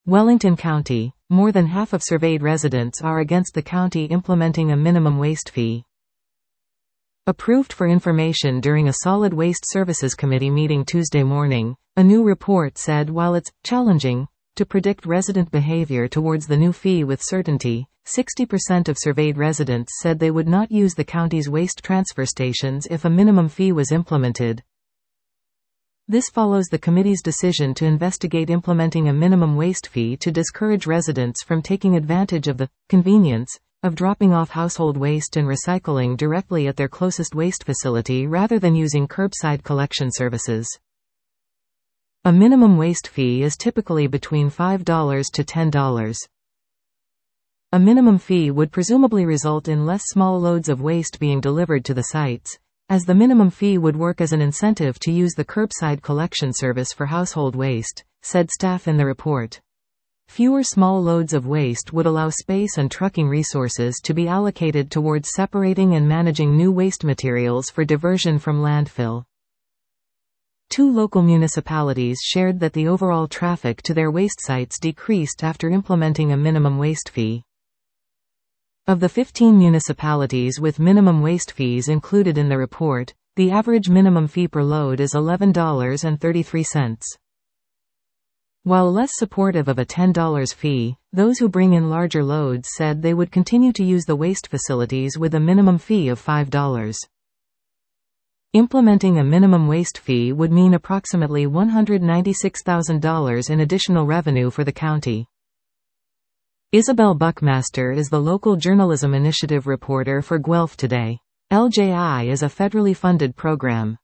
Wellington County. More than half of surveyed residents are against the county implementing a minimum waste fee. Approved for information during a Solid Waste Services Committee meeting Tuesday morning, a new report said while it's challenging to predict resident behavior towards the new fee with certainty, 60% of surveyed residents said they would not use the county's waste transfer stations if a minimum fee was implemented. This follows the committee's decision to investigate implementing a minimum waste fee to discourage residents from taking advantage of the convenience of dropping off household waste and recycling directly at their closest waste facility rather than using curbside collection services. A minimum waste fee is typically between $5 to $10. A minimum fee would presumably result in less small loads of waste being delivered to the sites, as the minimum fee would work as an incentive to use the curbside collection service for household waste, said staff in the report. Fewer small loads of waste would allow space and trucking resources to be allocated towards separating and managing new waste materials for diversion from landfill. Two local municipalities shared that the overall traffic to their waste sites decreased after implementing a minimum waste fee. Of the 15 municipalities with minimum waste fees included in the report, the average minimum fee per load is $11.33. While less supportive of a $10 fee, those who bring in larger loads said they would continue to use the waste facilities with a minimum fee of $5. Implementing a minimum waste fee would mean approximately $196,000 in additional revenue for the county. Isabel Buckmaster is the local journalism initiative reporter for Guelph Today. LJI is a federally funded program.